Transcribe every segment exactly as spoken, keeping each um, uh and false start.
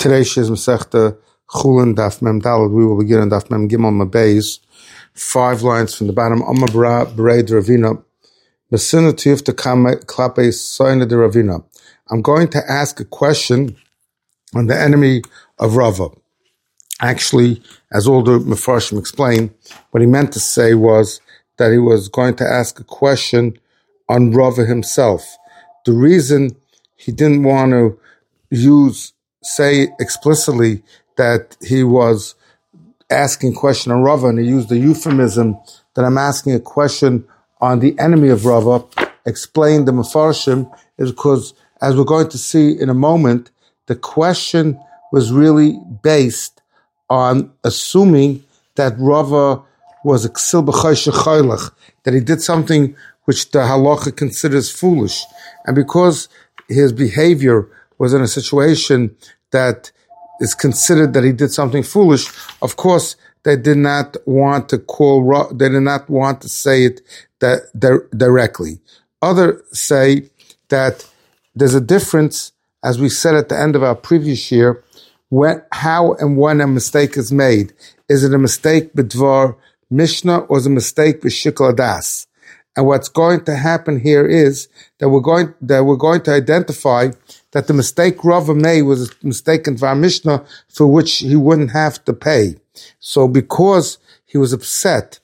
Today's is Masechta Chulin Daf Mem Daled. We will begin on Daf Mem Gimel Mabeis. Five lines from the bottom. Amma Bra Berei de Ravina. Besina Tif to Klape Soina de Ravina. I'm going to ask a question on the enemy of Rava. Actually, as all the Mefarshim explain, what he meant to say was that he was going to ask a question on Rava himself. The reason he didn't want to use, say explicitly that he was asking a question on Rava, and he used the euphemism that I'm asking a question on the enemy of Rava, explained the Mefarshim, is because, as we're going to see in a moment, the question was really based on assuming that Rava was a ksil b'chayshech chaylach, that he did something which the halacha considers foolish. And because his behavior was in a situation that is considered that he did something foolish, of course, they did not want to call, they did not want to say it that directly. Others say that there's a difference, as we said at the end of our previous year, when, how and when a mistake is made. Is it a mistake b'dvar Mishnah or is it a mistake b'shikol adas? And what's going to happen here is that we're going that we're going to identify that the mistake Rava made was a mistake in Dvar Mishnah for which he wouldn't have to pay. So because he was upset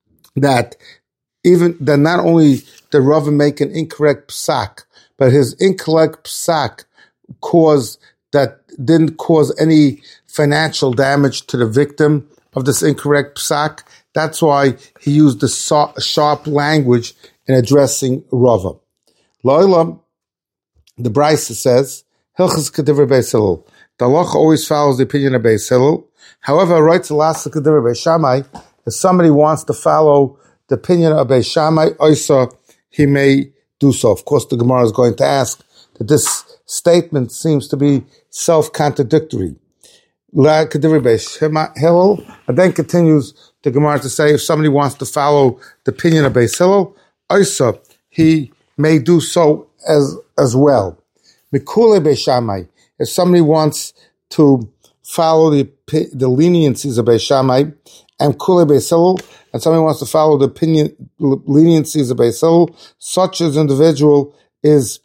that even that not only did Rava make an incorrect psak, but his incorrect psak caused that didn't cause any financial damage to the victim of this incorrect psak. That's why he used the so- sharp language in addressing Rava. Lo'ila, the Brisa says, Hilchas Kedivra Beis Hillel. The halacha always follows the opinion of Beis Hillel. However, right to last Kedivra Beis Shammai, if somebody wants to follow the opinion of Beis Shammai, Oisa, he may do so. Of course, the Gemara is going to ask that this statement seems to be self-contradictory. La Kedivra Beis Hillel, and then continues the Gemara to say if somebody wants to follow the opinion of Beis Hillel, Oisa, he may do so as as well. Mikule Beis Shammai, if somebody wants to follow the the leniencies of Beis Shammai, and Kule Beis Hillel, and somebody wants to follow the opinion leniencies of Beis Hillel, such as individual is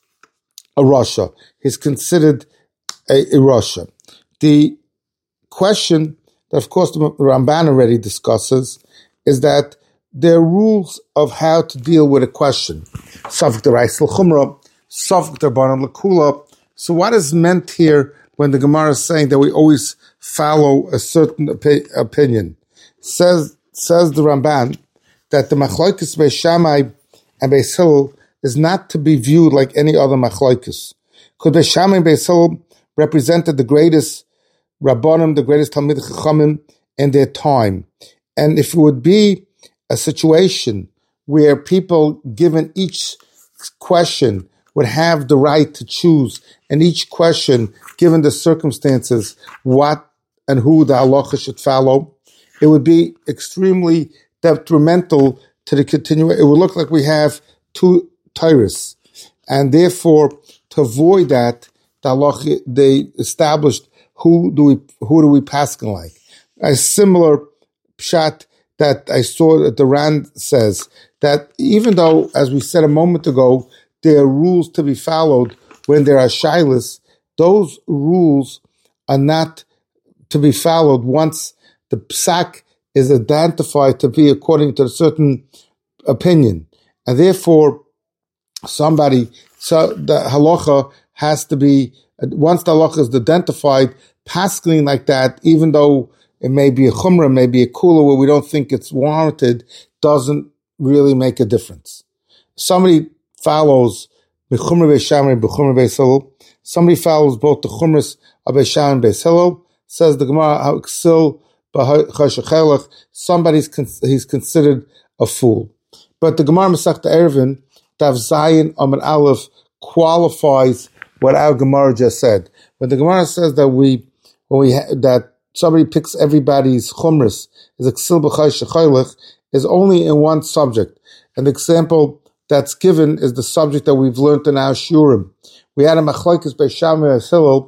a Rasha. He's considered a, a Rasha. The question that, of course, the Ramban already discusses is that there are rules of how to deal with a question. Safek d'Oraisa l'Chumra, Safek d'Rabbanan l'Kula. So what is meant here when the Gemara is saying that we always follow a certain opi- opinion? Says says the Ramban that the Machlokes Beis Shammai and Beis Hillel is not to be viewed like any other Machlokes. Because Beis Shammai and Beis Hillel represented the greatest Rabbanim, the greatest Talmid Chachamim in their time. And if it would be a situation where people, given each question, would have the right to choose, and each question, given the circumstances, what and who the halacha should follow, it would be extremely detrimental to the continuation. It would look like we have two Torahs. And therefore, to avoid that, the halacha, they established who do we who do we paskin like. A similar pshat that I saw that the Rand says that even though, as we said a moment ago, there are rules to be followed when there are shilas, those rules are not to be followed once the psak is identified to be according to a certain opinion. And therefore, somebody, so the halacha has to be, once the halacha is identified, paskening like that, even though it may be a chumrah, maybe a kula where we don't think it's warranted, doesn't really make a difference. Somebody follows b'chumrah Beis Shammai and b'chumrah Beis Hillel. Somebody follows both the chumras of Beis Shammai and Beis Hillel. Says the Gemara, "Ksil b'chayshech chaylach." Somebody's he's considered a fool. But the Gemara Masechta Eruvin, Daf Zayin Amud Aleph, qualifies what our Gemara just said. When the Gemara says that we, when we ha- that somebody picks everybody's chumras is a ksil b'chayshech chaylach, is only in one subject. And the example that's given is the subject that we've learned in our shurim. We had a machlokes Beis Shammai and Hillel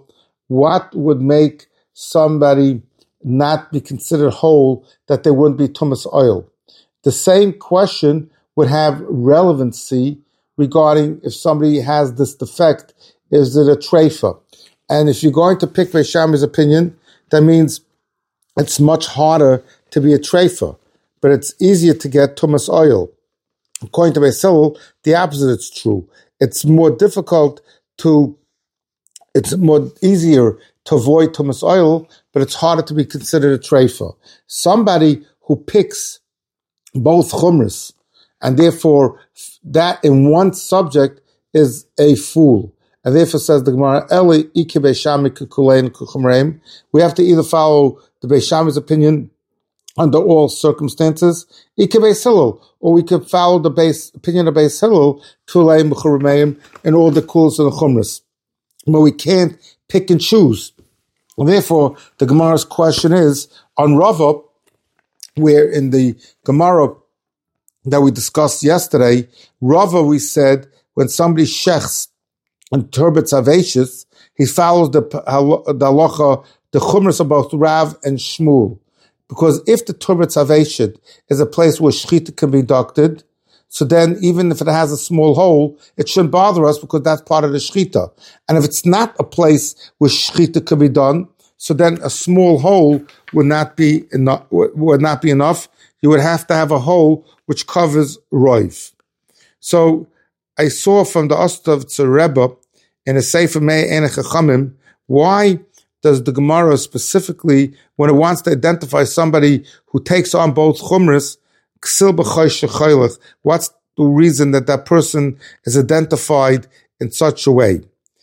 what would make somebody not be considered whole, that they wouldn't be tumas oil. The same question would have relevancy regarding if somebody has this defect, is it a treifa? And if you're going to pick Beis Shammai's opinion, that means it's much harder to be a treifa, but it's easier to get tumas oil. According to Beis Hillel, the opposite is true. It's more difficult to, it's more easier to avoid tumas oil, but it's harder to be considered a treifa. Somebody who picks both chumras, and therefore that in one subject is a fool. And therefore says the Gemara, Eli Ike Beis Shammai Kukulein Kuchumreim. We have to either follow the Beis Shammai's opinion under all circumstances, Ike Beis Hillel, or we could follow the base opinion of Beis Hillel, Kulein Kuchumreim, and all the kuls and the chumras. But we can't pick and choose. And therefore, the Gemara's question is, on Rava, where in the Gemara that we discussed yesterday, Rava, we said, when somebody shechs and turbets avashis, he follows the the halacha, the chumras of both Rav and Shmuel. Because if the turbets avashid is a place where shechita can be conducted, so then even if it has a small hole, it shouldn't bother us because that's part of the shechita. And if it's not a place where shechita can be done, so then a small hole would not be enough. Would not be enough. You would have to have a hole which covers roiv. So I saw from the Ostov Rebbe in a Sefer Mei Ein Chachamim, why does the Gemara specifically, when it wants to identify somebody who takes on both chumras, ksil b'chosh shechoylech, what's the reason that that person is identified in such a way?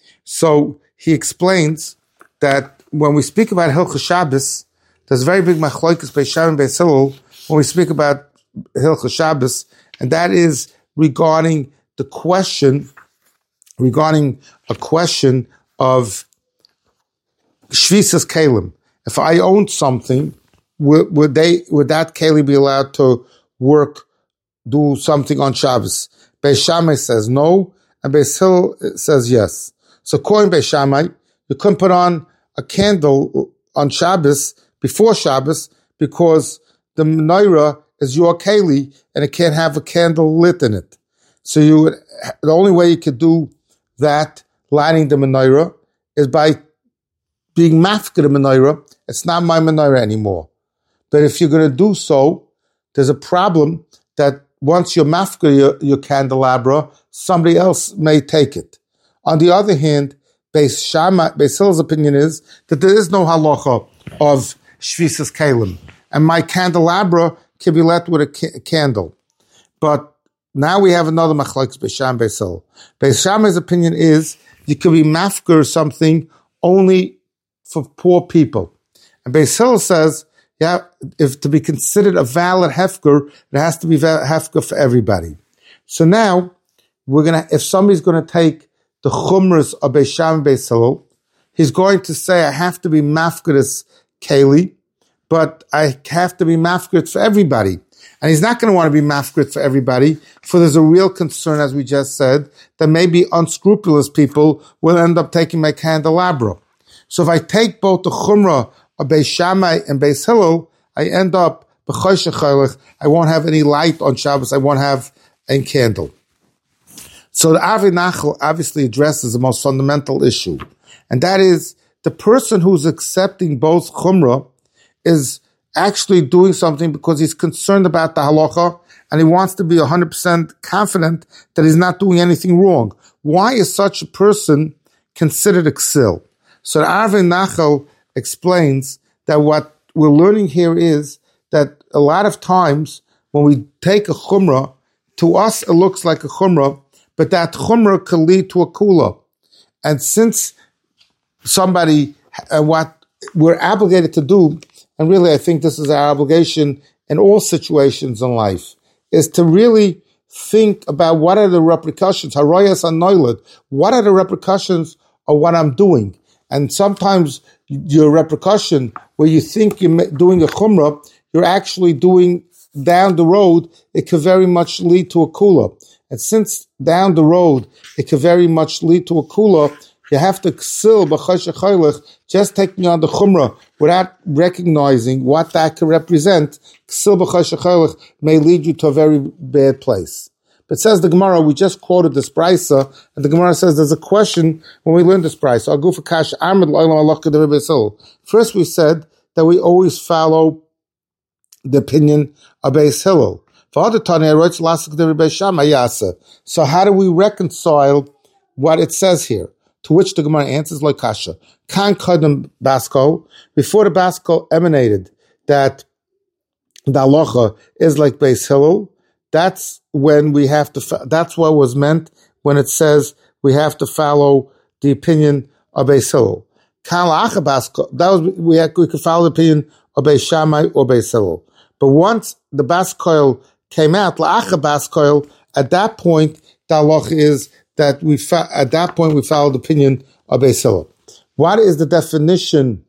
So he explains that when we speak about Hilchos Shabbos, there's a very big machlokes Beis Shammai and Beis Hillel when we speak about Hilchos Shabbos, and that is regarding the question, regarding a question of Shvisas Kalim. If I owned something, would, would they, would that Kali be allowed to work, do something on Shabbos? Beis Shammai says no, and Beis Hillel says yes. So according to Beis Shammai, you couldn't put on a candle on Shabbos, before Shabbos, because the menorah is your keli and it can't have a candle lit in it. So you would, the only way you could do that, lighting the menorah, is by being mafked the menorah. It's not my menorah anymore. But if you're going to do so, there's a problem that once you're mafked your, your candelabra, somebody else may take it. On the other hand, Beis Shammai, Beis Hillel's opinion is that there is no halacha of shvisas kalim, and my candelabra can be lit with a ca- candle. But now we have another machlokes Beis Shammai, Beis Hillel. Beis Shammai's opinion is you can be mafker something only for poor people, and Beis Hillel says, yeah, if to be considered a valid hefker, it has to be hefker for everybody. So now we're gonna, if somebody's going to take the chumras of Beis Shammai Beis Hillel, he's going to say, I have to be mafkeres keli, but I have to be mafkeret for everybody. And he's not going to want to be mafkeret for everybody, for there's a real concern, as we just said, that maybe unscrupulous people will end up taking my candelabra. So if I take both the chumrah of Beis Shammai and Beis Hillel, I end up, b'chosh shechoylech, I won't have any light on Shabbos, I won't have a candle. So the Avi Nachal obviously addresses the most fundamental issue, and that is the person who's accepting both chumrah is actually doing something because he's concerned about the halacha and he wants to be one hundred percent confident that he's not doing anything wrong. Why is such a person considered a ksil? So the Avi Nachal explains that what we're learning here is that a lot of times when we take a chumrah, to us it looks like a chumrah, but that chumrah can lead to a kula. And since somebody, uh, what we're obligated to do, and really I think this is our obligation in all situations in life, is to really think about what are the repercussions, haroyas anoiled, what are the repercussions of what I'm doing. And sometimes your repercussion, where you think you're doing a chumrah, you're actually doing down the road, it could very much lead to a kula. And since down the road, it could very much lead to a kula, You have to ksil b'choshe choylech, just taking on the chumrah without recognizing what that could represent. Ksil b'choshe choylech may lead you to a very bad place. But says the Gemara, we just quoted this brisa, and the Gemara says there's a question when we learn this brisa. I'll go for kash amid lo'olam Allah k'derei Beis. First we said that we always follow the opinion of Beis Hillel. So how do we reconcile what it says here? To which the Gemara answers like kasha. Kan kadam basko, before the basko emanated that the halacha is like Beis Hillel, that's when we have to, that's what was meant when it says we have to follow the opinion of Beis Hillel. Kan la'acha basko, that was, we, had, we could follow the opinion of Beis Shammai or Beis Hillel. But once the baskoil came out, la'acha baskoil, at that point, the halacha is that we, fa- at that point, we follow the opinion of Beis Hillel. What is the definition,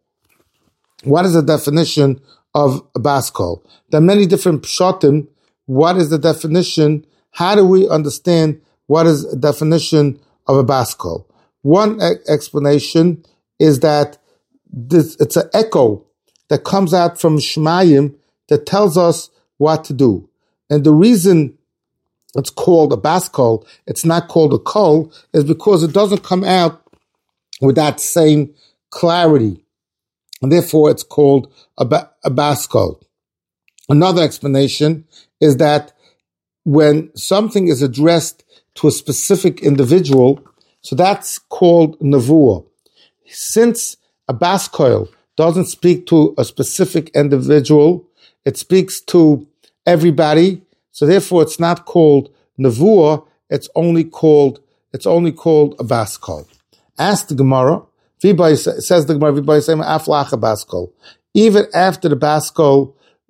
what is the definition of a baskol? There are many different pshatim. What is the definition? How do we understand what is the definition of a baskol? One e- explanation is that this, it's an echo that comes out from Shemayim that tells us what to do. And the reason it's called a baskol, it's not called a kol, is because it doesn't come out with that same clarity. And therefore it's called a, ba- a baskol. Another explanation is that when something is addressed to a specific individual, so that's called nevuah. Since a baskol doesn't speak to a specific individual, it speaks to everybody, so therefore it's not called nevuah, it's only called, it's only called a baskol. Ask the Gemara, says the Gemara, aflacha baskol. Even after the baskol,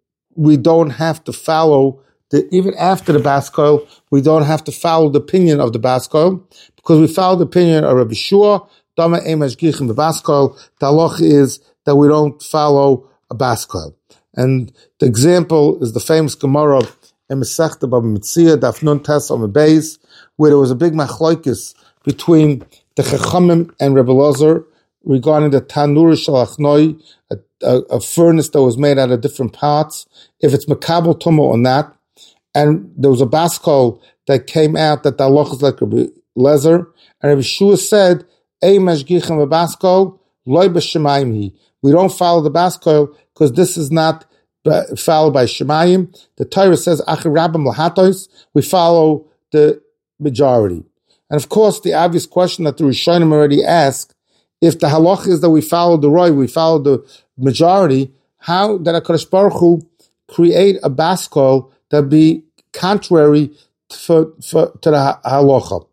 we don't have to follow the, even after the baskol, we don't have to follow the opinion of the baskol, because we follow the opinion of Rabbi Shua, Dama Emash Gichem the baskol. The halach is that we don't follow a baskol. And the example is the famous Gemara in Masechta Baba Metzia, Daf Nun Tes Amud Beis, where there was a big machlokes between the Chachamim and Rebbe Elazar regarding the Tanur Shalachnoi, a, a, a furnace that was made out of different parts, if it's Makabel Tomo or not. And there was a baskol that came out that the halach is like Rebbe Elazar, and Rebbe Shua said, Ei mashgichem baskol, loy b'shemayim. We don't follow the baskol because this is not followed by Shemayim. The Torah says, Acher Rabbim Lahatos, we follow the majority. And of course, the obvious question that the Rishonim already asked, if the halach is that we follow the Roy, we follow the majority, how did HaKadosh Baruch Hu create a baskol that be contrary to, for, to the halacha?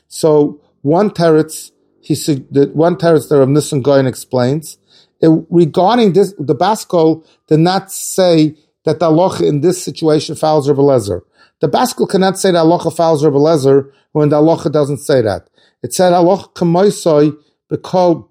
So one teretz, he the one teretz that Rav Nissan Goyen explains, it, regarding this, the baskol did not say that the halacha in this situation follows Rebbe Elazar. The baskol cannot say that halacha follows Rebbe Elazar when the halacha doesn't say that. It said halacha kamoisoi b'kol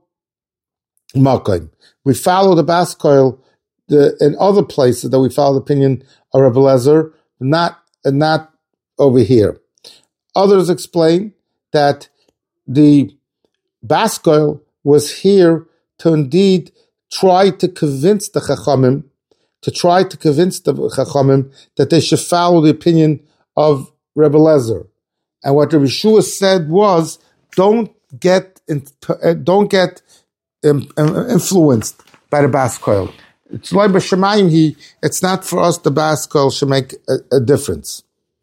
makom. We follow the baskol the, in other places that we follow the opinion of Rebbe Elazar, not not over here. Others explain that the baskol was here to indeed try to convince the Chachamim, to try to convince the Chachamim that they should follow the opinion of Rebbe Elazar. And what Rabbi Shua said was, don't get in, don't get um, influenced by the baskol. It's like b'shemayim he. It's not for us. The baskol should make a, a difference.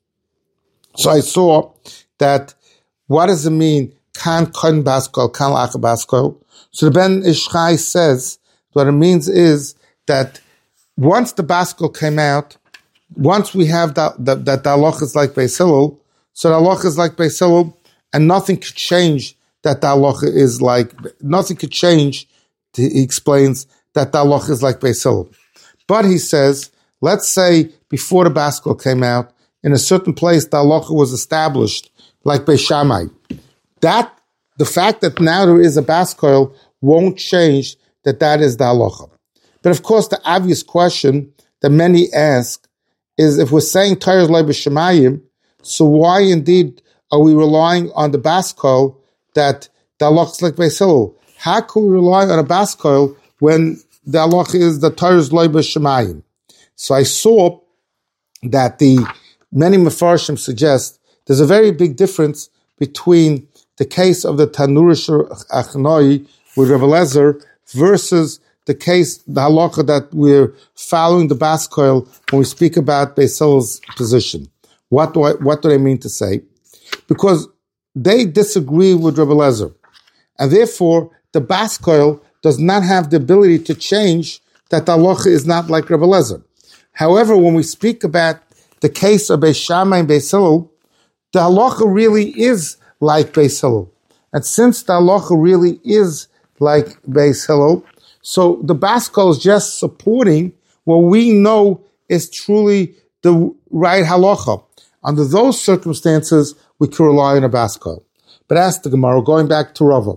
So I saw that. What does it mean? Kan kon baskol, kan lach baskol. So the Ben Ish Chai says what it means is that once the baskol came out, once we have that that, that the halach is like Beis Hillel, so the halach is like Beis Hillel, and nothing could change that the halach is like nothing could change. He explains that the halach is like Beis Hillel. But he says, let's say before the baskol came out, in a certain place the halacha was established like Beis Shammai. That the fact that now there is a baskol won't change that that is the halacha. But of course, the obvious question that many ask is, if we're saying Torah is like b'shemayim, so why indeed are we relying on the baskol that the halacha is like Beis Hillel. How can we rely on a bas koil when the halacha is the Torah's loy b'shamayim? So I saw that the many Mefarshim suggest there's a very big difference between the case of the Tanurish Achnoi with Rebbe Lezer versus the case, the halacha that we're following the bas koil when we speak about Beis Hillel's position. What do I, what do I mean to say? Because they disagree with Rebbe Lezer, and therefore the bas koil does not have the ability to change that the halacha is not like Rebbe Lezer. However, when we speak about the case of Beis Shammai and Beis Hillel, the halacha really is like Beis Hillel. And since the halacha really is like Beis Hillel, so the bas koil is just supporting what we know is truly the right halacha. Under those circumstances, we can rely on a bas koil. But as the Gemara, going back to Rava,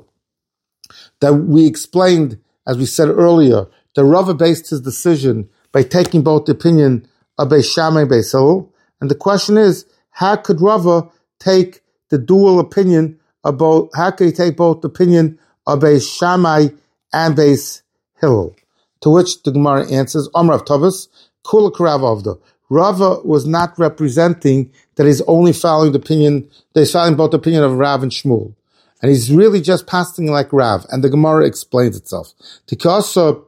that we explained, as we said earlier, that Rava based his decision by taking both the opinion of Beis Shammai and Beis Hillel. And the question is, how could Rava take the dual opinion of both, how could he take both the opinion of Beis Shammai and Beis Hillel? To which the Gemara answers, Amar of Tavas, Kula Karav Avda. Rava was not representing that he's only following the opinion, that he's following both the opinion of Rav and Shmuel. And he's really just passing like Rav. And the Gemara explains itself. Tikasa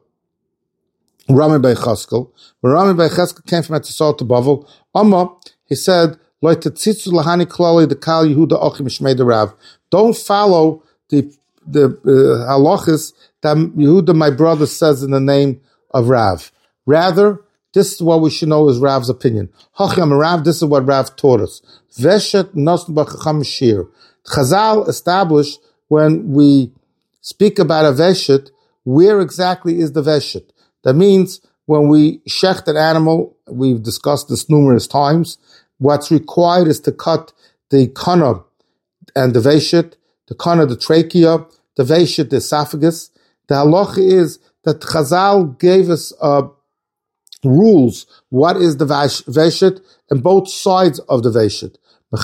Rami Bar Cheskel, when Rami Bar Cheskel came from Etzisol to Bavel, Amma, he said, Lo tetzitzu lahani klali the kal Yehuda ochim shmei de Rav. Don't follow the the uh, halachas that Yehuda, my brother, says in the name of Rav. Rather, this is what we should know is Rav's opinion. Hacham Rav, this is what Rav taught us. Veshet nosn b'chacham shir. Chazal established when we speak about a veshet, where exactly is the veshet? That means when we shecht an animal, we've discussed this numerous times, what's required is to cut the kana and the veshet, the kana, the trachea, the veshet, the esophagus. The halacha is that Chazal gave us uh, rules. What is the veshet? And both sides of the veshet.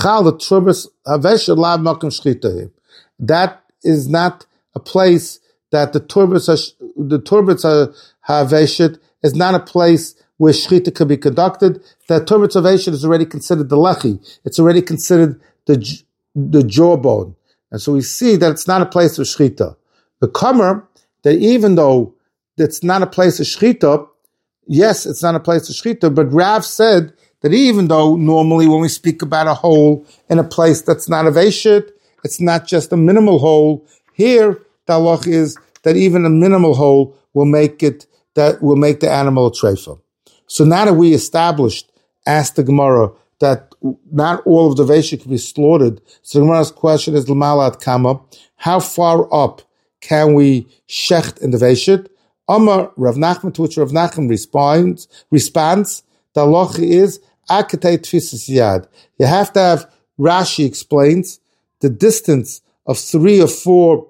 That is not a place that the turbis, the turbis haveshet is not a place where shchita could be conducted. The turbis haveshet is already considered the lechi. It's already considered the the jawbone, and so we see that it's not a place of shchita. The kamer, that even though it's not a place of shchita, yes, it's not a place of shchita, but Rav said that even though normally when we speak about a hole in a place that's not a veshet, it's not just a minimal hole. Here, the halach is that even a minimal hole will make it, that will make the animal a treifa. So now that we established, asked the Gemara, that not all of the veshet can be slaughtered, so the Gemara's question is, l'malat kama, how far up can we shecht in the veshet? Amar Rav Nachman, to which Rav Nachman responds, responds, the halacha is, akatei tfisas yad. You have to have, Rashi explains, the distance of three or four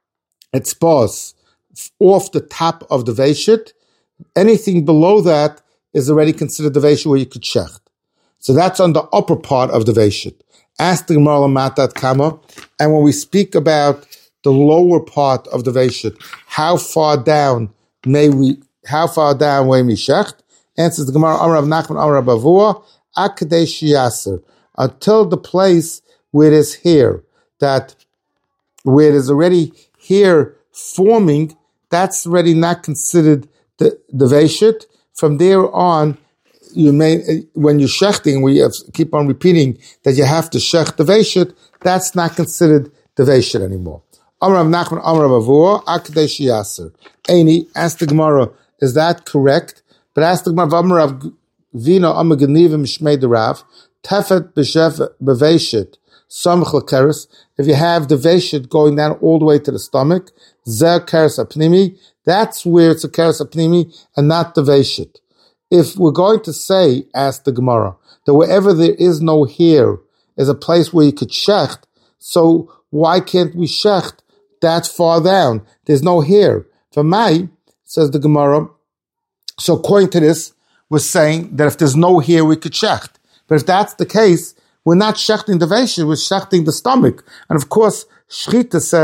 etzbos off the top of the veshet. Anything below that is already considered the veshet where you could shecht. So that's on the upper part of the veshet. Ask the Gemara matat kama, and when we speak about the lower part of the veshet, how far down may we, how far down may we shecht? Answers the Gemara, Amar Rav Nachman, Amar Rav Avua, akadei shiyaser, until the place where it is hair, that where it is already hair forming, that's already not considered the, the veshet. From there on, you may, when you're shechting, we have, keep on repeating that you have to shecht the veshet, that's not considered the veshet anymore. Amar Rav Nachman, Amar Rav Avua, akadei shiyaser. Eini, ask the Gemara, is that correct? But ask the Gemara, Amar Rav Vina, Amar Genivim Shmei de Rav, Tefet b'shev b'veshet, Samach l'keres. If you have the veshet going down all the way to the stomach, Zer keres apnimi, that's where it's a keres apnimi and not the veshet. If we're going to say, ask the Gemara, that wherever there is no hair is a place where you could shecht, so why can't we shecht that far down? There's no hair. For my, says the Gemara, so according to this, we're saying that if there's no hair, we could shecht. But if that's the case, we're not shechting the veshet, we're shechting the stomach. And of course, Shchita says that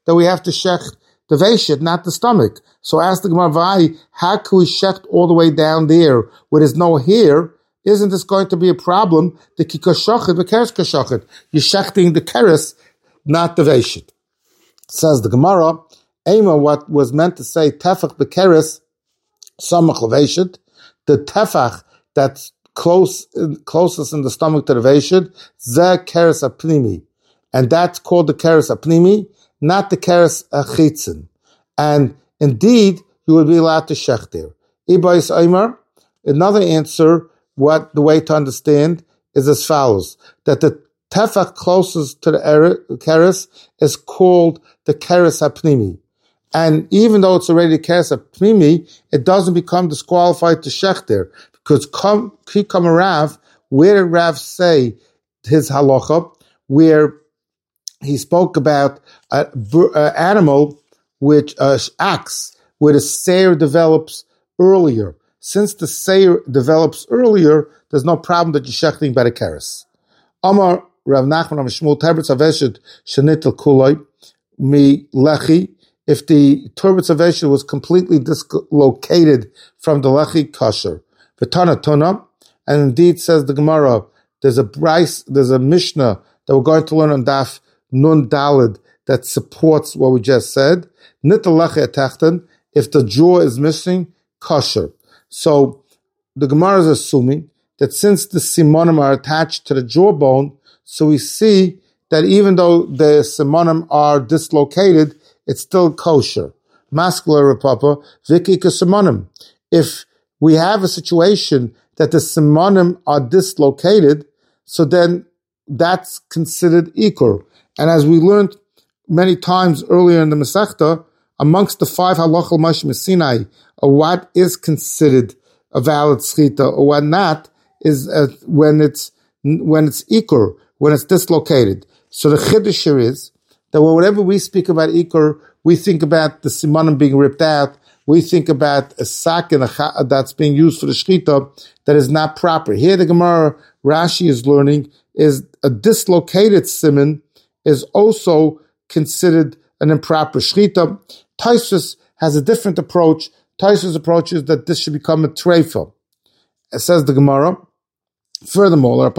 that we have to shecht the veshit, not the stomach. So ask the Gemara, Vai, how can we shecht all the way down there where there's no hair? Isn't this going to be a problem? The kikoshochet, the keres koshochet. You're shechting the keres, not the veshit. Says the Gemara, Ema, what was meant to say tefach bekeres, samach leveshit, the tefach that's close, closest in the stomach to the veshit, ze keres apnimi. And that's called the keres apnimi, not the keres achitzin. And indeed, you would be allowed to shech there. Ibais Eimer, another answer, what the way to understand is as follows, that the tefach closest to the keres is called the keres hapnimi. And even though it's already the keres hapnimi, it doesn't become disqualified to shech there. Because come, come Rav, where did Rav say his halacha, where he spoke about an animal which uh, acts, where the seir develops earlier. Since the seir develops earlier, there's no problem that you're shechting by the keres. Amar Rav Nachman Rav Shmuel Terbetz Aveshet Shenitel Kuloi Mi Lechi. If the Terbetz Aveshet was completely dislocated from the Lechi kosher, V'tana Tuna, and indeed says the Gemara, there's a Bryce, there's a Mishnah that we're going to learn on Daf Nun Dalid that supports what we just said. Nitel Lechi Atachten, if the jaw is missing, kosher. So the Gemara is assuming that since the simonim are attached to the jawbone, so we see that even though the simonim are dislocated, it's still kosher. Masculine repapa, vikika simonim. If we have a situation that the simonim are dislocated, so then that's considered ikur. And as we learned many times earlier in the Masechta, amongst the five halachal mashim Sinai, or what is considered a valid schita or what not, is uh, when it's when it's ikur, when it's dislocated. So the chiddush here is that whenever we speak about ikur, we think about the simonim being ripped out. We think about a sack and a that's being used for the shchita that is not proper. Here the Gemara Rashi is learning is a dislocated simon is also considered an improper shchita. Taisus has a different approach. Taisus' approach is that this should become a treifa. It says the Gemara. Furthermore,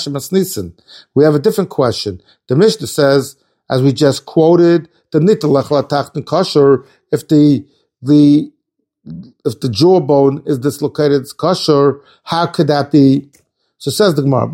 we have a different question. The Mishnah says, as we just quoted, the nitalach kosher, if the the if the jawbone is dislocated, it's kosher. How could that be? So says the Gemara.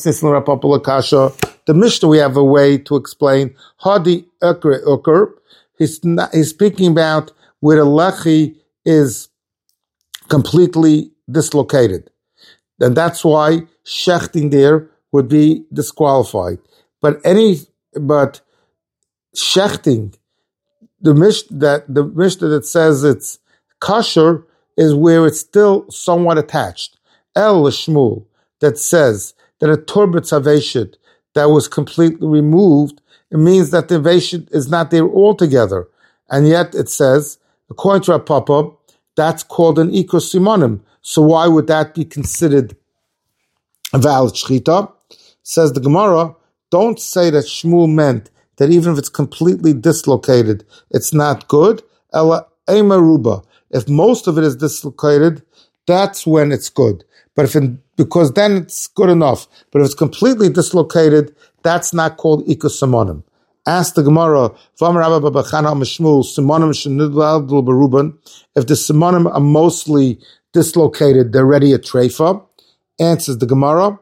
The Mishnah, we have a way to explain. Hadi ukr ukr. He's not, he's speaking about where the lechi is completely dislocated. And that's why shechting there would be disqualified. But any, but shechting, the Mishnah that, the Mishnah that says it's kosher is where it's still somewhat attached. El Shmuel, that says that a turbetz haveshit that was completely removed, it means that the veshit is not there altogether. And yet it says, according to our Papa, that's called an ikur simonim. So why would that be considered a valid shchita? Says the Gemara, don't say that Shmuel meant that even if it's completely dislocated, it's not good. Ela emaruba. If most of it is dislocated, that's when it's good. But if it, because then it's good enough. But if it's completely dislocated, that's not called ikur simonim. Ask the Gemara, if the simonim are mostly dislocated, they're ready at treifa. Answers the Gemara,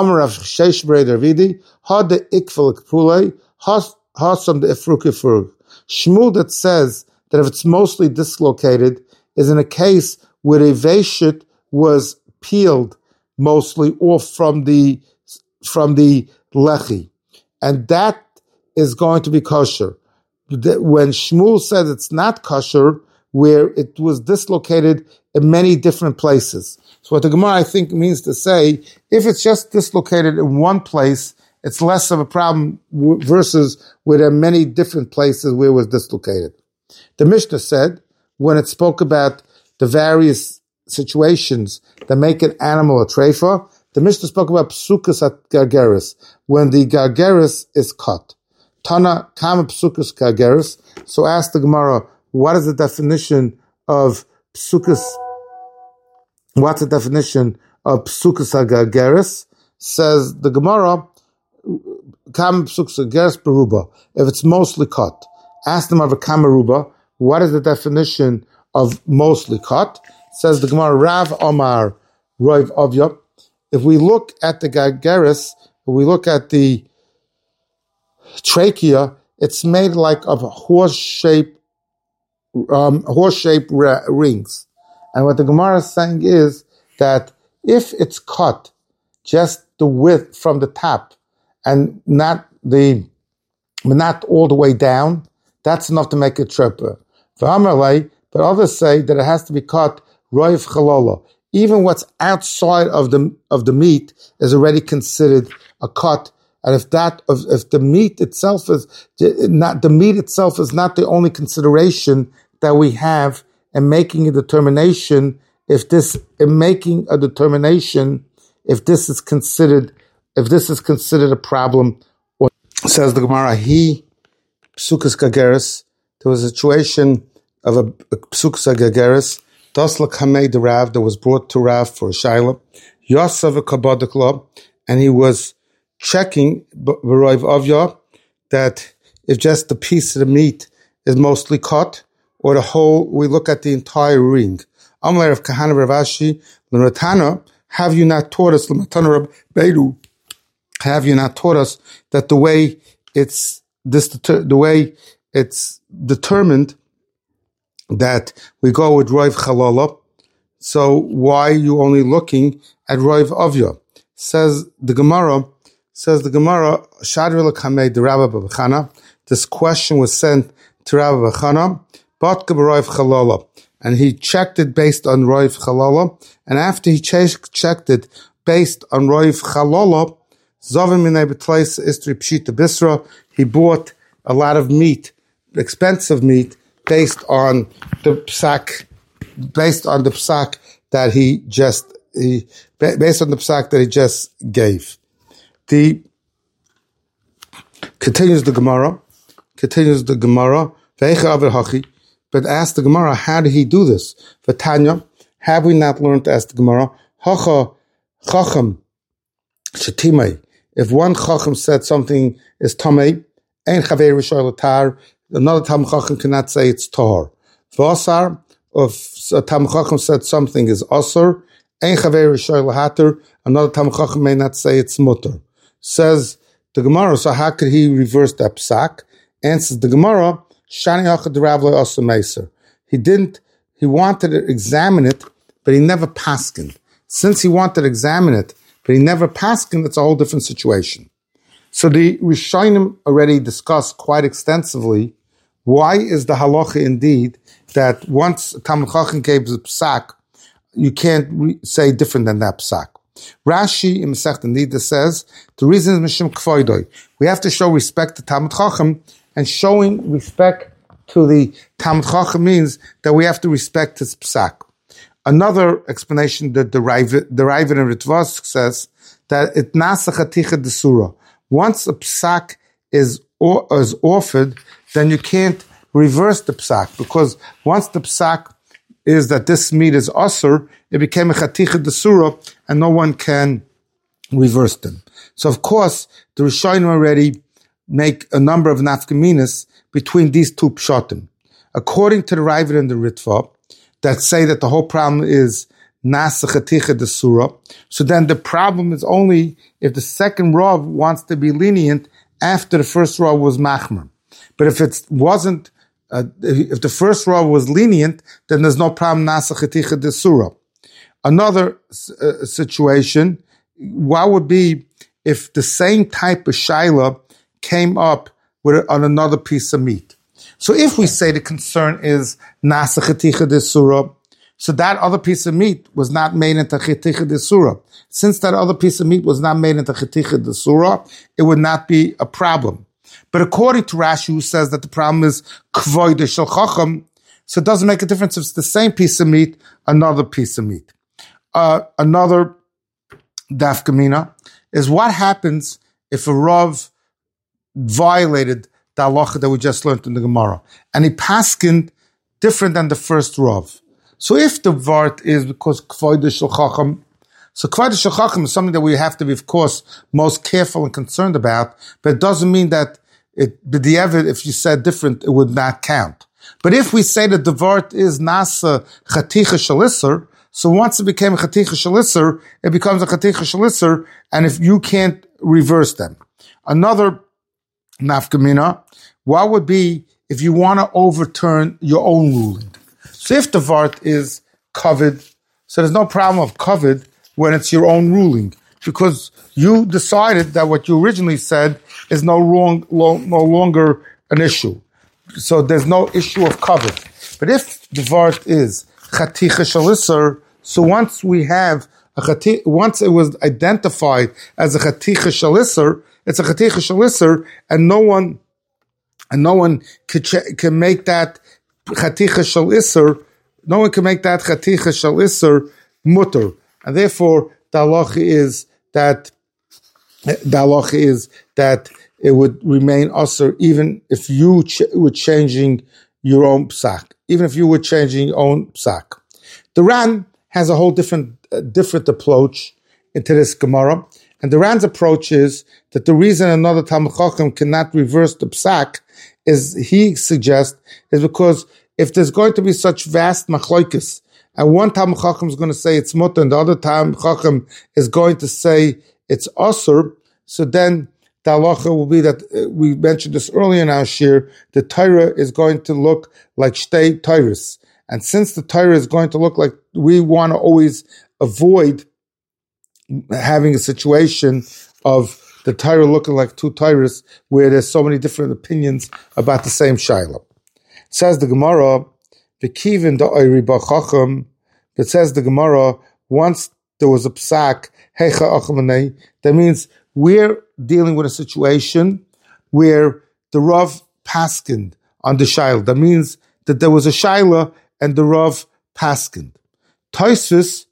Shmuel that says that if it's mostly dislocated is in a case where a veshit was peeled mostly off from the from the lechi, and that is going to be kosher. When Shmuel said it's not kosher, where it was dislocated in many different places. So what the Gemara, I think, means to say, if it's just dislocated in one place, it's less of a problem versus where there are many different places where it was dislocated. The Mishnah said, when it spoke about the various situations that make an animal a treifa, the Mishnah spoke about psukas at gargeris, when the gargeris is cut. Tana kama psukas gargeris, So ask the Gemara, what is the definition of psukas? What's the definition of psukas agageres? Says the Gemara, kam psukas agageres beruba. If it's mostly cut, ask them of a kamaruba. What is the definition of mostly cut? Says the Gemara, Rav Omar Roiv Ovya. If we look at the gageres, if we look at the trachea, it's made like of horse-shaped um, horse-shaped ra- rings. And what the Gemara is saying is that if it's cut just the width from the top and not the not all the way down, that's enough to make it trepa. But others say that it has to be cut roiv chalola. Even what's outside of the of the meat is already considered a cut. And if that, if the meat itself is not, the meat itself is not the only consideration that we have in making a determination, if this, in making a determination, if this is considered, if this is considered a problem, or says the Gemara, he, psukas gageres, there was a situation of a, a psukas gageres, Dasla Kamei the Rav, that was brought to Rav for a Shaila, Yosef a Kabbalah, and he was checking B'Roiv Ovya that if just the piece of the meat is mostly cut, or the whole, we look at the entire ring. Amar of Kahana Rav Ashi, L'Ratana, have you not taught us, L'Matana Rab Beiru, have you not taught us that the way it's this, the way it's determined that we go with Roiv Chalala, so why are you only looking at Roiv Ovya? Says the Gemara, Says the Gemara, Shadrila Kamei the Rabbi B'Chana. This question was sent to Rabbi B'Chana, but Roiv Chalala, and he checked it based on Roiv Chalala. And after he ch- checked it based on Roiv Chalala, Zavim Minei B'Tleis Istri Pshita Bisra. He bought a lot of meat, expensive meat, based on the psak, based on the psak that he just he based on the psak that he just gave. The continues the Gemara, continues the Gemara, but ask the Gemara, how did he do this? V'tanya, have we not learned to ask the Gemara? Hacha chacham shetimei. If one chacham said something is tamei, ein chavei rishol tar, another tam chacham cannot say it's tar. V'asar, if a tam chacham said something is asur, ein chavei rishol hater, another tam chacham may not say it's mutter. Says the Gemara, so how could he reverse that psak? Answers the Gemara, Shani Achad Ravle Asa Meiser. He didn't, he wanted to examine it, but he never paskined. Since he wanted to examine it, but he never paskined, it's a whole different situation. So the Rishonim already discussed quite extensively why is the halacha indeed that once Talmid Chacham gave the psak, you can't re- say different than that psak. Rashi in Masechta Nida says the reason is Mishum Kvoidoi. We have to show respect to Talmid Chacham, and showing respect to the Talmid Chacham means that we have to respect his psak. Another explanation that the Ravid the Ravid in Ritvask says that it nasa chaticha desura. Once a psak is or, is offered, then you can't reverse the psak, because once the psak is that this meat is asur, it became a chaticha desura, and no one can reverse them. So of course, the Rishonim already make a number of nafkaminas between these two pshatim. According to the Ravid and the Ritva, that say that the whole problem is nasa chaticha desura, so then the problem is only if the second Rav wants to be lenient after the first Rav was machmer. But if it wasn't, uh, if the first Rav was lenient, then there's no problem nasa chaticha desura. Another uh, situation, what would be if the same type of shaila came up with on another piece of meat? So if we say the concern is nasa chaticha desura, so that other piece of meat was not made into chaticha desura. Since that other piece of meat was not made into chaticha desura, it would not be a problem. But according to Rashi, who says that the problem is kvoide shel chacham, so it doesn't make a difference if it's the same piece of meat, another piece of meat. Uh, another dafkamina is what happens if a Rav violated the the halacha that we just learned in the Gemara. And he paskined different than the first Rav. So if the vart is because kvoida shel chacham, so kvoida shel chacham is something that we have to be, of course, most careful and concerned about, but it doesn't mean that it, b'diavad, if you said different, it would not count. But if we say that the vart is nasa chaticha shel iser, so once it became a chaticha shel iser, it becomes a chaticha shel iser, and if you can't reverse them. Another nafkamina, what would be if you want to overturn your own ruling? So if the vart is covered, so there's no problem of covered when it's your own ruling, because you decided that what you originally said is no wrong, lo, no longer an issue. So there's no issue of covered. But if the vart is chaticha shel iser, so once we have a chaticha, once it was identified as a chaticha shel iser, it's a chaticha shel iser, and no one, and no one can, ch- can make that chaticha shel iser, no one can make that chaticha shel iser mutter, and therefore the halacha is that the halacha is that it would remain usher even if you ch- were changing your own psak, even if you were changing your own psak. The Ran has a whole different uh, different approach into this Gemara, and the Ran's approach is that the reason another Talmid Chacham cannot reverse the psak is, he suggests, is because if there's going to be such vast machlokes, and one Talmid Chacham is going to say it's mutter, and the other Talmid Chacham is going to say it's asur, so then the halacha will be that, uh, we mentioned this earlier in our shir, the Torah is going to look like shtei Torahs. And since the Torah is going to look like, we want to always avoid having a situation of the Torah looking like two Torahs where there's so many different opinions about the same Shiloh. Says the Gemara, V'kivin da'ori ba'chacham, it says the Gemara, once there was a psak, heicha achamanei, that means we're dealing with a situation where the Rav paskined on the Shiloh. That means that there was a Shiloh and the Rav paskined. Tosfos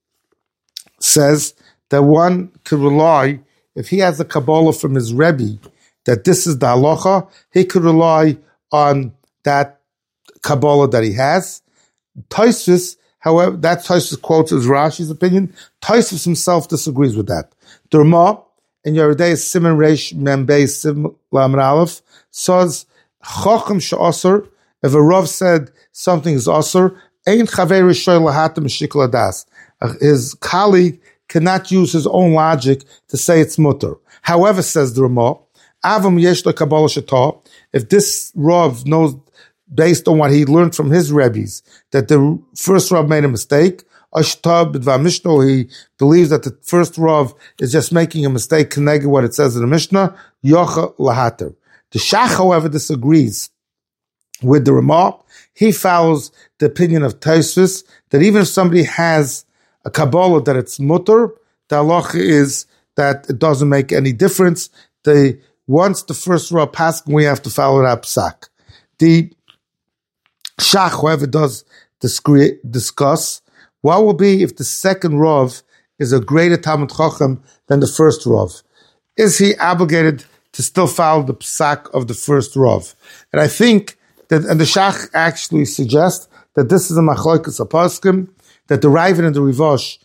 says that one could rely, if he has a Kabbalah from his Rebbe, that this is the halacha, he could rely on that Kabbalah that he has. Tosfos, however, that Tosfos quotes as Rashi's opinion. Tosfos himself disagrees with that. The Rama, in Yeridei Siman Reish Mem Beis Sim Lamed Aleph, says, Chacham she'asur, if a Rav said something is asur, ein chaver rishoy lahatam shikla das. His colleague cannot use his own logic to say it's mutter. However, says the Ramah, avam yesh lo kabbalah shetah, if this Rav knows, based on what he learned from his Rebbes, that the first Rav made a mistake, Ashtab b'dvar Mishnah, he believes that the first Rav is just making a mistake connected what it says in the Mishnah, yocha lahater. The Shach, however, disagrees with the Ramah. He follows the opinion of Tosfos that even if somebody has a Kabbalah that it's mutter, the halacha is that it doesn't make any difference. The once the first Rav passed, we have to follow that psak. The Shach, however, does discuss what will be if the second Rav is a greater Talmid Chacham than the first Rav. Is he obligated to still follow the psak of the first Rav? And I think that, and the Shach actually suggests that this is a machlokes apaskim, that the Ravid and the Rivosh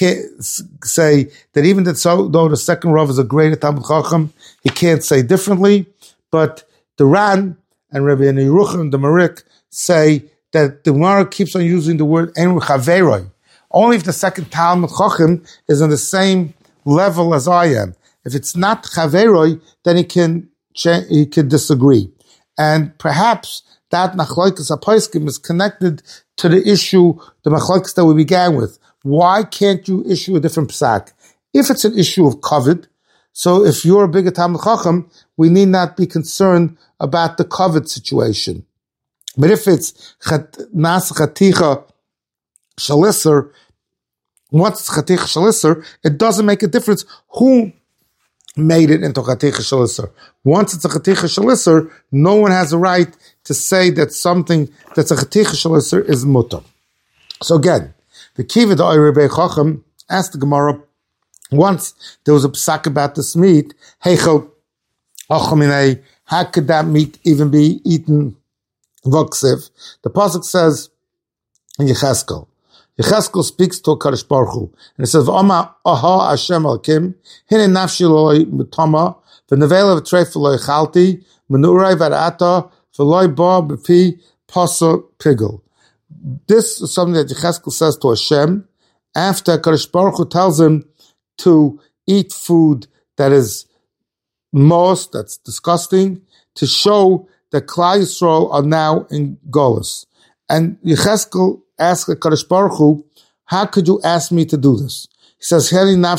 say that even that so, though the second Rav is a greater Talmid Chacham, he can't say differently. But the Ran and Rabbi Yerucham and the Marik say that the Gemara keeps on using the word en chaveroi, only if the second Talmid Chacham is on the same level as I am. If it's not chaveroi, then he can he can disagree, and perhaps that machlokes apaskim is connected to the issue, the machlokes that we began with. Why can't you issue a different psak? If it's an issue of covet, so if you're a bigger Talmid Chacham, we need not be concerned about the covet situation. But if it's nas chaticha shel iser, once it's chaticha shel iser, it doesn't make a difference who made it into chaticha shel iser. Once it's a chaticha shel iser, no one has a right to say that something that's a chaticha shel iser is mutter. So again, the Kiva the Rebbe Chacham asked the Gemara, once there was a psak about this meat, heichel achaminei, how could that meat even be eaten? Voksiv. The pasuk says in Yecheskel. Yecheskel speaks to Kadosh Baruch Hu, and it says, "V'ama aha Hashem Elokim, hine nafshi loy mutama, v'nevela v'treif loy chalti, menurai v'arata, v'loy ba b'pi pasa pigel." This is something that Yecheskel says to Hashem after Kadosh Baruch Hu tells him to eat food that is most, that's disgusting, to show that Klal Yisrael are now in Golus. And Yecheskel asks Kadosh Baruch Hu, how could you ask me to do this? He says, I didn't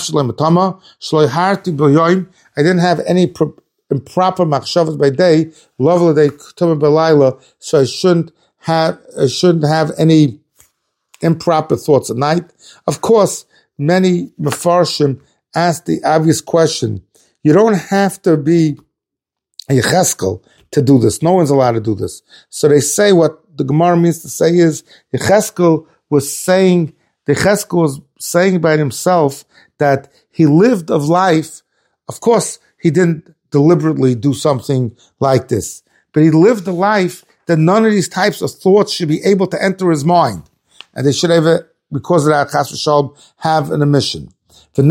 have any pro- improper machshavas by day, level day, so I shouldn't have, I shouldn't have any improper thoughts at night. Of course, many Mefarshim ask the obvious question. You don't have to be a Yecheskel to do this. No one's allowed to do this. So they say what the Gemara means to say is Yecheskel was saying, Yecheskel was saying about himself that he lived of life. Of course, he didn't deliberately do something like this, but he lived a life that none of these types of thoughts should be able to enter his mind. And they should ever, because of that, Chas v'Shalom, have an emission. He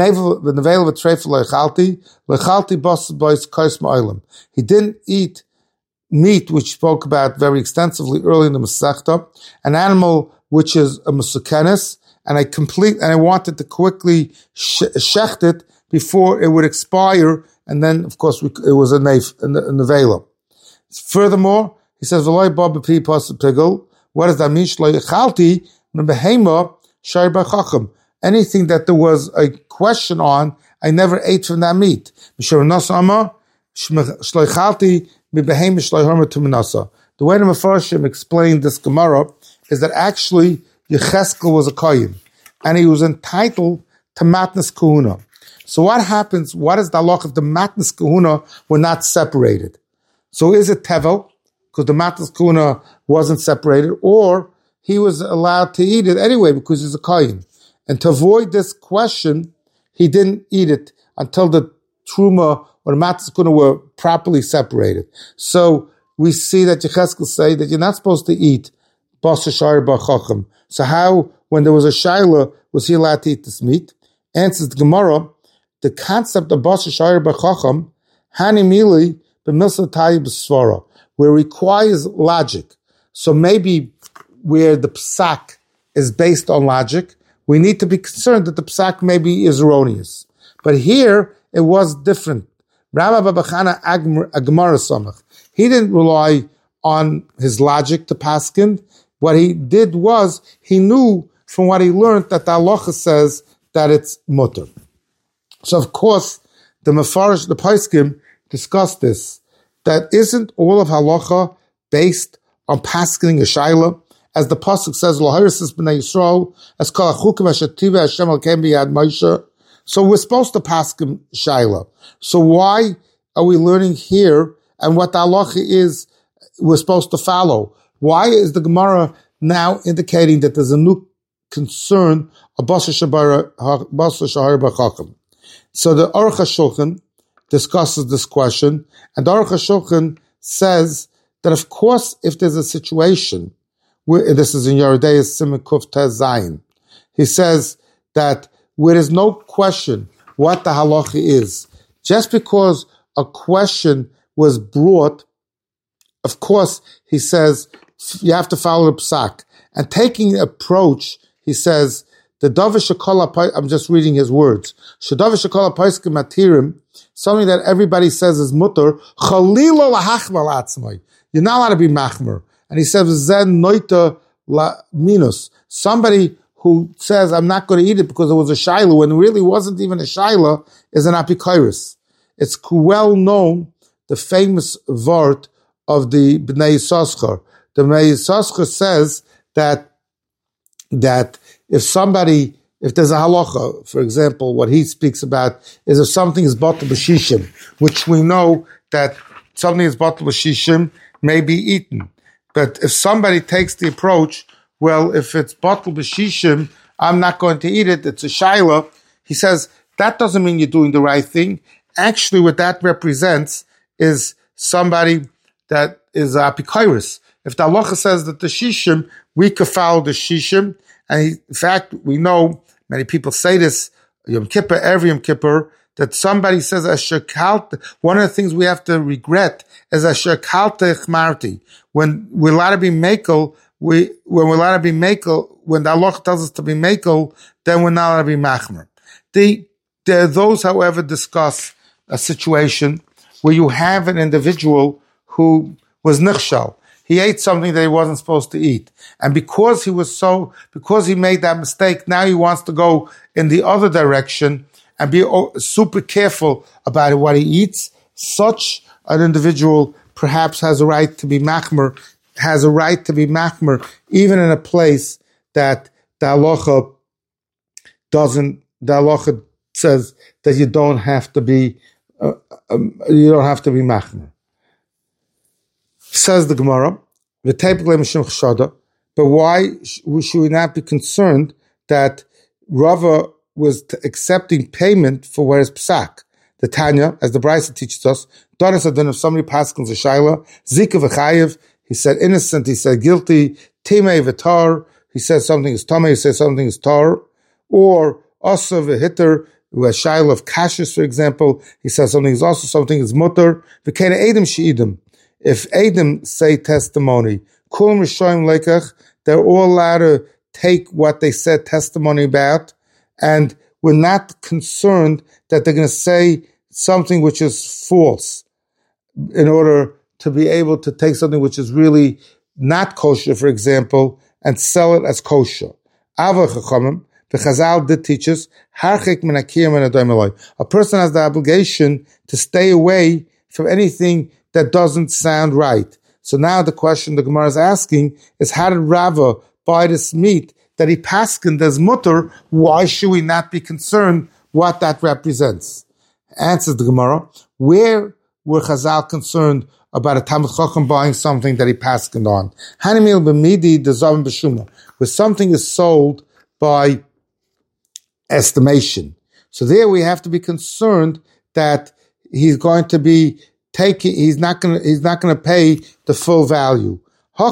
didn't eat meat, which spoke about very extensively early in the Masechta, an animal which is a musukenes, and I complete, and I wanted to quickly sh- shecht it before it would expire, and then, of course, we, it was a neif, a nevela. Furthermore, he says, "V'loy ba b'pi pas pigel." What does that mean? Shlo yechalti mebehema shayir b'chacham. Anything that there was a question on, I never ate from that meat. Mishur nasama shlo yechalti mebehema shlo yharma tuminasa. The way the Mefarshim explained this Gemara is that actually Yecheskel was a kohen, and he was entitled to matnas kahuna. So what happens? What is the halach if the matnas kahuna were not separated? So is it tevel because the matnas kahuna wasn't separated, or he was allowed to eat it anyway because he's a kohen? And to avoid this question, he didn't eat it until the truma or the matnas kahuna were properly separated. So we see that Yecheskel say that you're not supposed to eat basar shayir b'chacham. So how, when there was a shaila, was he allowed to eat this meat? Answers the Gemara, the concept of basar shayir b'chacham, hani mili b'milsa tayi b'svara, where it requires logic. So maybe where the psak is based on logic, we need to be concerned that the psak maybe is erroneous. But here, it was different. Rabbi Babachana Agmara Samach, he didn't rely on his logic to paskin. What he did was, he knew from what he learned that the halacha says that it's mutter. So of course, the Mefarish, the Paiskim, discussed this, that isn't all of halacha based on paskening a shaila, as the pasuk says, "Lahirisis b'nei Yisrael, as kol hachukim ashetiva Hashem alkeim b'yad Moshe." So we're supposed to pasken shaila. So why are we learning here, and what the halacha is we're supposed to follow? Why is the Gemara now indicating that there's a new concern of basar shayir b'chacham? So the Aruch HaShulchan discusses this question, and the Aruch HaShulchan says that of course if there's a situation where, this is in Yeridei Siman Kuf Tez Zayin, he says that where there's no question what the halacha is, just because a question was brought, of course, he says, you have to follow the psak. And taking the approach, he says, the Davar Shekola, I'm just reading his words, Shedavar Shekola Paiskim Matirim, something that everybody says is mutter, Chalila lahachmal atzmai. You're not allowed to be machmer. And he says, Zen noita la minus. Somebody who says, I'm not going to eat it because it was a shaila, when it really wasn't even a shaila, is an apikairis. It's well known, the famous vart of the Bnei Yissaschar. The Bnei Yissaschar says that, that if somebody, if there's a halacha, for example, what he speaks about is if something is batal b'shishim, which we know that something is batal b'shishim may be eaten. But if somebody takes the approach, well, if it's batal b'shishim, I'm not going to eat it, it's a shaila, he says, that doesn't mean you're doing the right thing. Actually, what that represents is somebody that is a apikoris. If the halacha says that the shishim, we could follow the shishim, and he, in fact, we know many people say this Yom Kippur, every Yom Kippur, that somebody says Asher Kalta. One of the things we have to regret is Asher Kalta Chmarti. When we're allowed to be makel, we when we're allowed to be makel, when the halacha tells us to be makel, then we're not allowed to be machmer. The there are those, however, discuss a situation where you have an individual who was nichshal. He ate something that he wasn't supposed to eat. And because he was so, because he made that mistake, now he wants to go in the other direction and be super careful about what he eats. Such an individual perhaps has a right to be machmer, has a right to be machmer, even in a place that the halacha doesn't, the halacha says that you don't have to be, uh, um, you don't have to be machmer. Says the Gemara, but why should we not be concerned that Rava was t- accepting payment for what is psak? The Tanya, as the Brisa teaches us, Doris Adon, if somebody paskins a shaila, Zika v'chayev, he said innocent, he said guilty, Timei v'tar, he says something is tamei, he says something is tar, or Asa v'hitter, who has shaila of kashrus, for example, he says something is also something is mutter, v'kena edim she'idim. If Adam say testimony, Kulam Rishoyim Lekach, they're all allowed to take what they said testimony about, and we're not concerned that they're going to say something which is false in order to be able to take something which is really not kosher, for example, and sell it as kosher. Ava Chachamim, the Chazal did teach us, Harchik min hakiyam min adayim eloi. A person has the obligation to stay away from anything that doesn't sound right. So now the question the Gemara is asking is, how did Rava buy this meat that he paskined as mutter? Why should we not be concerned what that represents? Answers the Gemara, where were Chazal concerned about a Talmid Chacham buying something that he paskined on? Hanimil b'midi dezavim b'shuma, where something is sold by estimation. So there we have to be concerned that he's going to be taking, he's not going to, he's not going to pay the full value.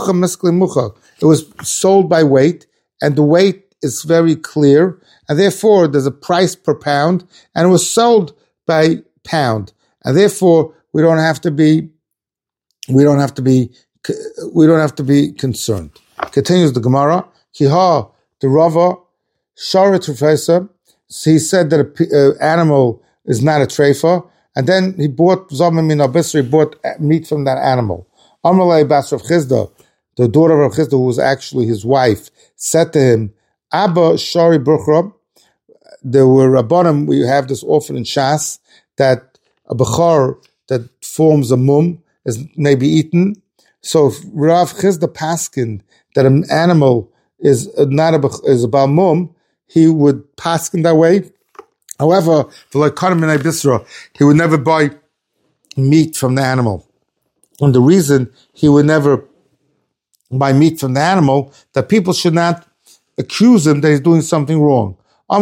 It was sold by weight, and the weight is very clear, and therefore there's a price per pound, and it was sold by pound, and therefore we don't have to be, we don't have to be, we don't have to be concerned. Continues the Gemara, Kiha, the Rava, Shara Trefesa, he said that an animal is not a treifa, and then he bought Zomim min Abisra, he bought meat from that animal. Amalei Bas Rav Chizda, the daughter of Rav Chizda, who was actually his wife, said to him, Abba Shari Bruchra, there were Rabbanim, we have this often in Shas, that a Bechar that forms a mum is may be eaten. So if Rav Chizda paskin that an animal is not a, is a Baal mum, he would paskin that way. However, for like Kanim Bisra, he would never buy meat from the animal. And the reason he would never buy meat from the animal, that people should not accuse him that he's doing something wrong. The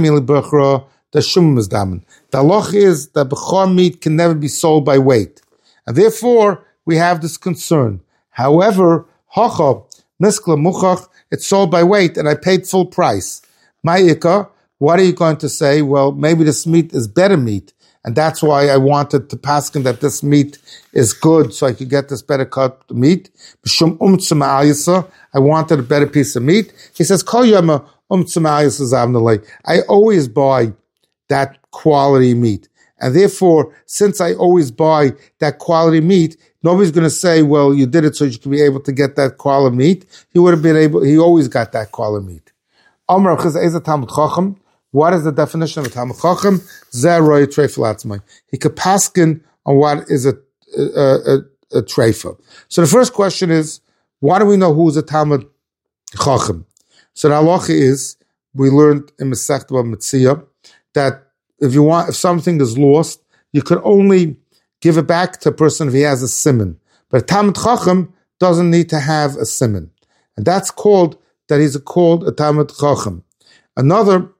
halach is that bechor meat can never be sold by weight. And therefore, we have this concern. However, hacha, miskla muchach, it's sold by weight, and I paid full price. Ma'ika, what are you going to say? Well, maybe this meat is better meat, and that's why I wanted to paskin that this meat is good, so I could get this better cut meat. I wanted a better piece of meat. He says, I always buy that quality meat. And therefore, since I always buy that quality meat, nobody's going to say, well, you did it so you could be able to get that quality meat. He would have been able, he always got that quality meat. What is the definition of a Talmid Chacham? Zeroi treifel. He could paskin on what is a, a, a, a treifa. So the first question is, why do we know who is a Talmid Chacham? So the halacha is, we learned in Masechta Metzia that if you want, if something is lost, you could only give it back to a person if he has a siman. But a Talmid Chacham doesn't need to have a siman, and that's called that he's called a Talmid Chacham. Another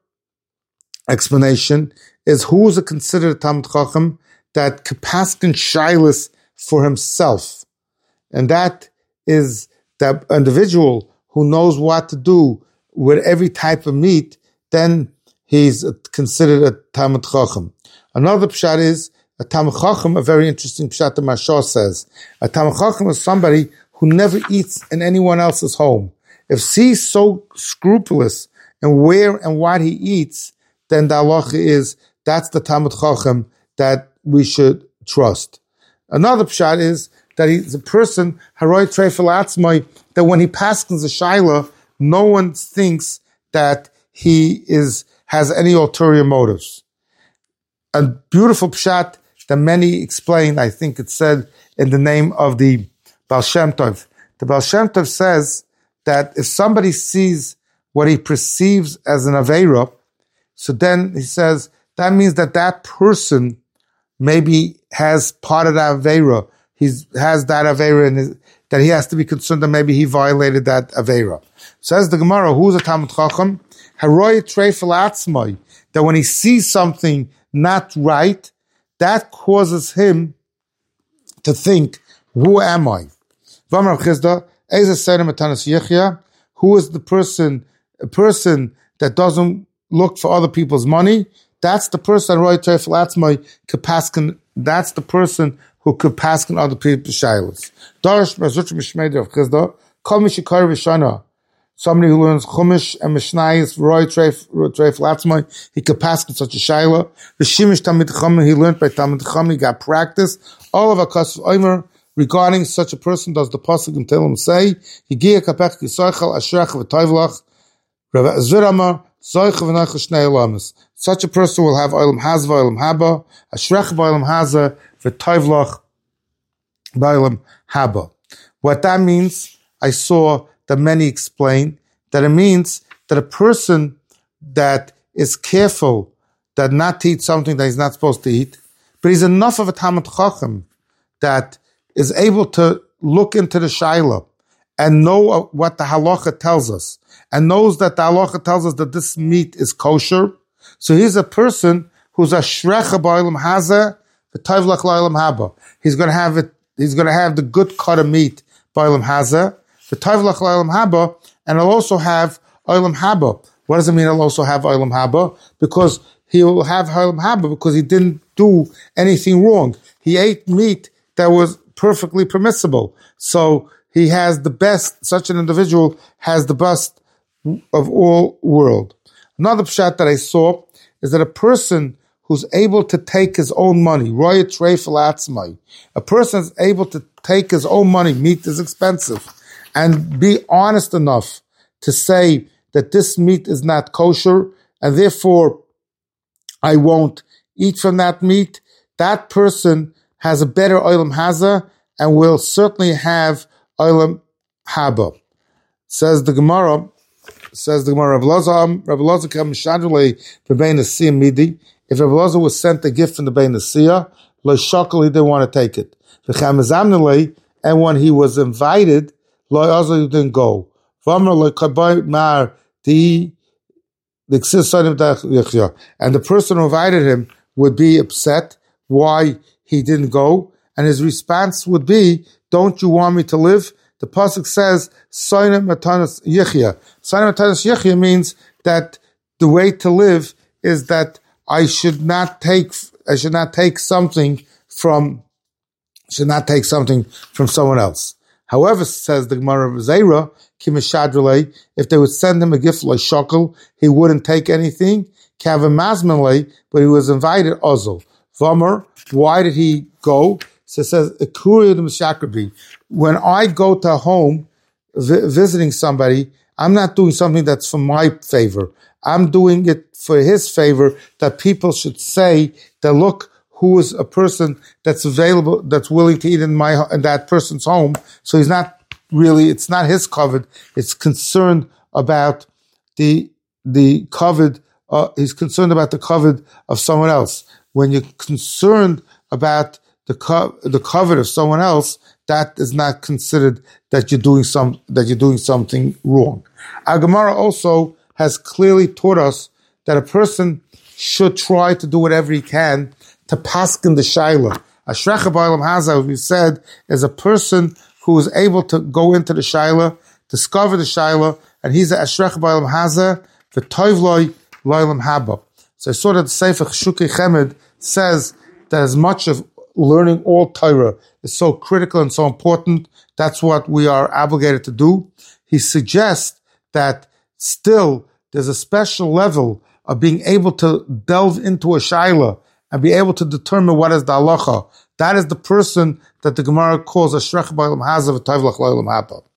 explanation is who is considered a Talmid Chacham that kapaskin shilas for himself. And that is the individual who knows what to do with every type of meat, then he's considered a Talmid Chacham. Another pshat is, a Talmid Chacham, a very interesting pshat the Mashal says, a Talmid Chacham is somebody who never eats in anyone else's home. If he's so scrupulous in where and what he eats, then the halacha is, that's the Talmid Chacham that we should trust. Another pshat is that he's a person, haroi treifel atzmai, that when he paskins a shaila, no one thinks that he is has any ulterior motives. A beautiful pshat that many explain, I think it's said in the name of the Baal Shem Tov. The Baal Shem Tov says that if somebody sees what he perceives as an aveira, so then he says that means that that person maybe has part of that aveira. He has that aveira in his, that he has to be concerned that maybe he violated that aveira. Says the Gemara, who's a Talmid Chacham? Haroi treifel atzmai, that when he sees something not right, that causes him to think, who am I? V'amar Chizda, Eza Seinem Atanas Yechia, who is the person, a person that doesn't look for other people's money? That's the person, Haroi treifel atzmai, kapaskin, that's the person who could paskin other people's shaylos. Darash Razuch Mishmei of Chizda, Kol Mishikar V'shana, somebody who learns Chumash and Mishnayos, Roy Treif, Treif Latzmai, he could pass in such a shayla. The Shimish Talmid Chacham, he learned by Talmid Chacham, he got practice. All of Akas Omer regarding such a person, does the pasuk in Tehillim say, Higia Kapech Yisoichel Ashrech V'Toivlach, Rav Zvirama, Zoich V'Noich Shnei Olamis. Such a person will have Olam Haz V'Olam Haba, Ashrech V'Olam Haza, V'Toivlach V'Olam Haba. What that means, I saw that many explain that it means that a person that is careful that not to eat something that he's not supposed to eat, but he's enough of a Talmid Chacham that is able to look into the Shaila and know what the halacha tells us, and knows that the halacha tells us that this meat is kosher. So he's a person who's a shrecha ba'olam hazeh v'toivlach la'olam haba. He's going to have it. He's going to have the good cut of meat ba'olam hazeh. The Toivlach Olam Haba, and he'll also have Olam Haba. What does it mean he'll also have Olam Haba? Because he will have Olam Haba because he didn't do anything wrong. He ate meat that was perfectly permissible. So he has the best, such an individual has the best of all world. Another pshat that I saw is that a person who's able to take his own money, Roya Treifel Atzmai, a person is able to take his own money, meat is expensive, and be honest enough to say that this meat is not kosher, and therefore I won't eat from that meat, that person has a better Olam Haza and will certainly have Olam Haba. Says the Gemara, says the Gemara, Rav Elazar, Rav Elazar came shadulei b'bein Nasiya midi. If Rav Elazar was sent a gift from the Bein Nasiya, lo shakal, he didn't want to take it. And when he was invited, Lo Azar didn't go. And the person who invited him would be upset why he didn't go, and his response would be, "Don't you want me to live?" The pasuk says, "Soinem matanas yichya." Soinem matanas yichya means that the way to live is that I should not take, I should not take something from, should not take something from someone else. However, says the Gemara of Zera, Kimishadrele, if they would send him a gift like shakel, he wouldn't take anything. Kavamazmanle, but he was invited also. Vomer, why did he go? So it says, when I go to a home vi- visiting somebody, I'm not doing something that's for my favor. I'm doing it for his favor, that people should say that, look, who is a person that's available, that's willing to eat in my in that person's home. So he's not really, it's not his covet. It's concerned about the the covet. Uh, he's concerned about the covet of someone else. When you're concerned about the co- the covet of someone else, that is not considered that you're doing some that you're doing something wrong. Our Gemara also has clearly taught us that a person should try to do whatever he can to paskin the shaila. Ashrecha ba'olam haza, as we said, is a person who is able to go into the shaila, discover the shaila, and he's a Ashrecha ba'olam haza, v'toivloi lo'olam haba. So I saw that the Sefer Cheshukei Chemed says that as much of learning all Torah is so critical and so important, that's what we are obligated to do. He suggests that still there's a special level of being able to delve into a shaila and be able to determine what is the halacha. That is the person that the Gemara calls a Ashrecha ba'olam haza v'toivloi lo'olam haba.